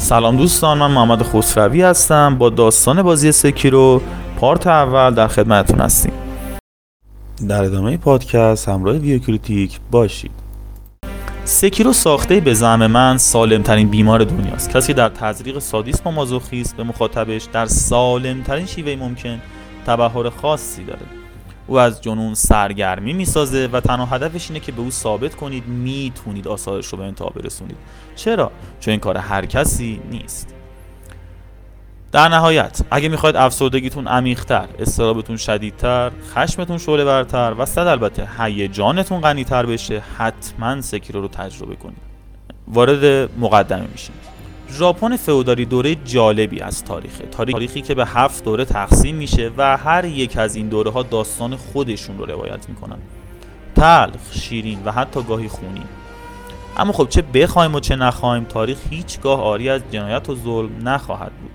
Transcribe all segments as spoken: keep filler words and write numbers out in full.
سلام دوستان، من محمد خسروی هستم. با داستان بازی سکیرو پارت اول در خدمتتون هستیم. در ادامه پادکست همراه ویوکریتیک باشید. سکیرو ساخته به زعم من سالمترین بیمار دنیاست، کسی که در تزریق سادیسم و مازوخیسم به مخاطبش در سالمترین شیوه ممکن تبحر خاصی داره. او از جنون سرگرمی میسازه و تنها هدفش اینه که به او ثابت کنید میتونید آثارش رو به انتها برسونید. چرا؟ چون این کار هر کسی نیست. در نهایت اگه میخواید افسردگیتون عمیق‌تر، اضطرابتون شدیدتر، خشمتون شعله‌ورتر و صد البته هیجانتون غنی‌تر بشه، حتما سکیرو رو تجربه کنید. وارد مقدمه میشیم. ژاپن فئودالی دوره جالبی از تاریخه. تاریخی که به هفت دوره تقسیم میشه و هر یک از این دوره ها داستان خودشون رو روایت میکنن. تلخ، شیرین و حتی گاهی خونین. اما خب چه بخوایم و چه نخوایم، تاریخ هیچگاه عاری از جنایت و ظلم نخواهد بود.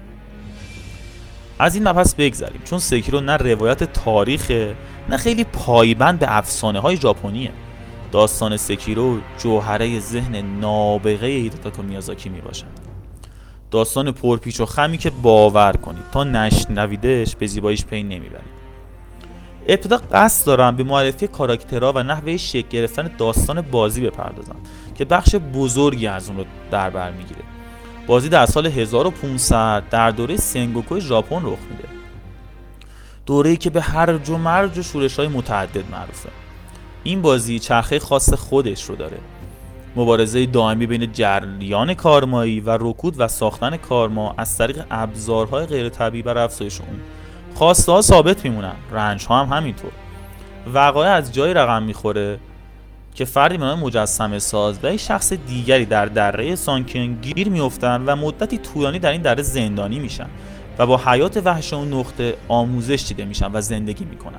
از این مبحث بگذریم، چون سکیرو نه روایت تاریخه نه خیلی پایبند به افسانه های ژاپنیه. داستان سکیرو جوهره ذهن نابغه هیداتاکا میازاکی میباشد. داستان پرپیچ و خمی که باور کنید تا نشنویدش به زیباییش پی نمیبرید. ابتدا قصد دارم به معرفی کاراکترها و نحوه شکل گرفتن داستان بازی بپردازم که بخش بزرگی از اون رو در بر میگیره. بازی در سال هزار و پانصد در دوره سنگوکو ژاپن رخ میده. دوره‌ای که به هرج و مرج و شورش‌های متعدد معروفه. این بازی چرخه خاص خودش رو داره. مبارزه دائمی بین جریان کارمایی و رکود و ساختن کارما از طریق ابزارهای غیر طبیعی برای افزایش اون. خواسته ها ثابت میمونن، رنج ها هم همینطور. وقایع از جای رقم میخوره که فردی به نام مجسمه ساز و یک شخص دیگری در دره سانکن گیر میافتن و مدتی طولانی در این دره زندانی میشن و با حیات وحش اون نقطه آموزش دیده میشن و زندگی میکنن.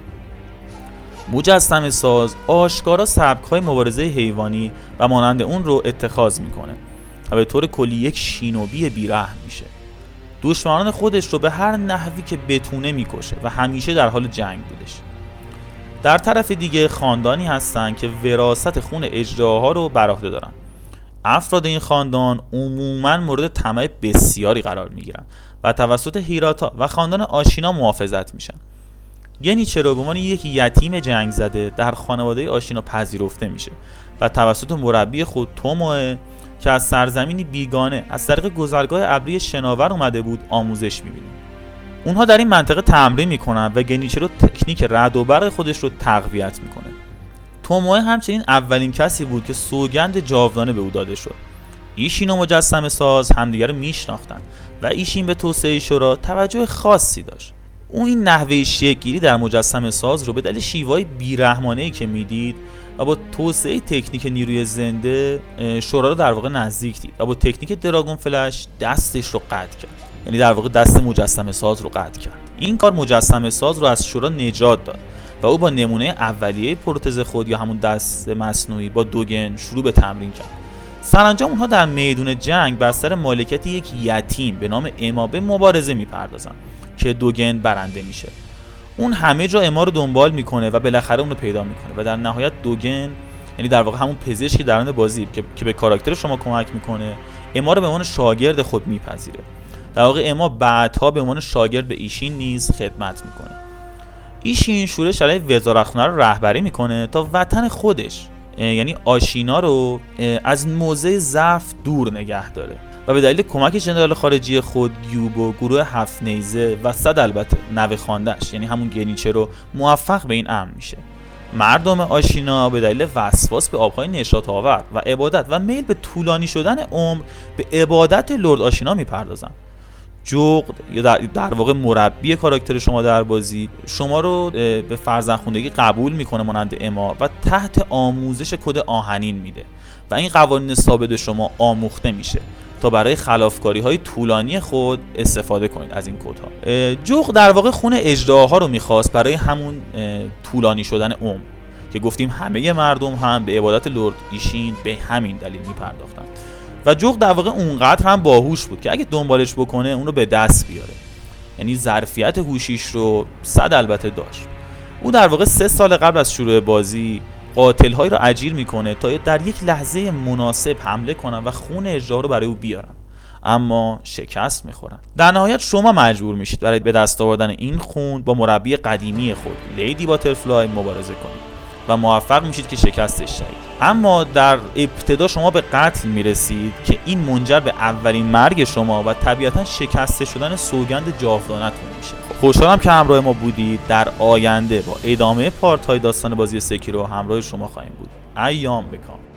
مجسمه ساز آشکارا سبک‌های مبارزه حیوانی و مانند اون رو اتخاذ میکنه و به طور کلی یک شینوبی بی‌رحم میشه. دشمنان خودش رو به هر نحوی که بتونه میکشه و همیشه در حال جنگ بودش. در طرف دیگه خاندانی هستن که وراثت خون اژدهاها رو بر عهده دارن. افراد این خاندان عموماً مورد طمع بسیاری قرار میگیرن و توسط هیراتا و خاندان آشینا محافظت میشن. گنیچرو به عنوان یک یتیم جنگ زده در خانواده آشینا پذیرفته میشه و توسط مربی خود توموه که از سرزمینی بیگانه از طریق گذرگاه ابری شناور اومده بود آموزش میبینه. اونها در این منطقه تمرین میکنن و گنیچرو تکنیک رعد و برق خودش رو تقویت میکنه. توموه همچنین اولین کسی بود که سوگند جاودانه به او داده شد. ایشین و مجسمه ساز همدیگر رو میشناختن و ایشین به توسعه شورا توجه خاصی داشت. اون این نحوه شکل‌گیری در مجسمه ساز رو به دلیل شیوه‌های بی‌رحمانه‌ای که میدید و با توسعه تکنیک نیروی زنده شورا رو در واقع نزدیک دید و با تکنیک دراگون فلش دستش رو قطع کرد. یعنی در واقع دست مجسمه ساز رو قطع کرد. این کار مجسمه ساز رو از شورا نجات داد و او با نمونه اولیه پروتز خود یا همون دست مصنوعی با دوگن شروع به تمرین کرد. سرانجام اونها در میدون جنگ بر سر مالکیت یک یتیم به نام اما به مبارزه می‌پردازن که دوگن برنده میشه. اون همه جا اما رو دنبال میکنه و بالاخره اون رو پیدا میکنه و در نهایت دوگن، یعنی در واقع همون پزشکی درون بازی که که به کاراکتر شما کمک میکنه، اما رو به عنوان شاگرد خود میپذیره. در واقع اما بعدها به عنوان شاگرد به ایشین نیز خدمت میکنه. ایشین شورش علیه وزارتخونه رو رهبری میکنه تا وطن خودش یعنی آشینا رو از موضع ضعف دور نگه داره و به دلیل کمک ژنرال خارجی خود گیوبو، گروه هفت نیزه و صد البته نوه خوانده‌اش یعنی همون گنیچرو موفق به این امر میشه. مردم آشینا به دلیل وسواس به آبهای نشاط آور و عبادت و میل به طولانی شدن عمر به عبادت لرد آشینا میپردازن. جغد یا در, در واقع مربی کاراکتر شما در بازی شما رو به فرزندخوندگی قبول میکنه مانند اما و تحت آموزش کد آهنین میده و این قوانین ثابت شما آموخته میشه تا برای خلافکاری های طولانی خود استفاده کنید از این کدها. جغد در واقع خون اژدهاها رو میخواست برای همون طولانی شدن عمر که گفتیم همه مردم هم به عبادت لرد ایشین به همین دلیل میپرداختن و جغد در واقع اونقدر هم باهوش بود که اگه دنبالش بکنه اون رو به دست بیاره. یعنی ظرفیت هوشیش رو صد البته داشت. او در واقع سه سال قبل از شروع بازی قاتل هایی رو اجیر میکنه تا در یک لحظه مناسب حمله کنن و خون اژدها رو برای او بیارن. اما شکست میخورن. در نهایت شما مجبور میشید برای به دست آوردن این خون با مربی قدیمی خود لیدی باترفلای مبارزه کنید و موفق میشید که شکستش دهید. اما در ابتدا شما به قتل میرسید که این منجر به اولین مرگ شما و طبیعتا شکسته شدن سوگند جاودانتون میشه. خوشحالم که همراه ما بودید. در آینده با ادامه پارت های داستان بازی سکیرو همراه شما خواهیم بود. ایام بکام.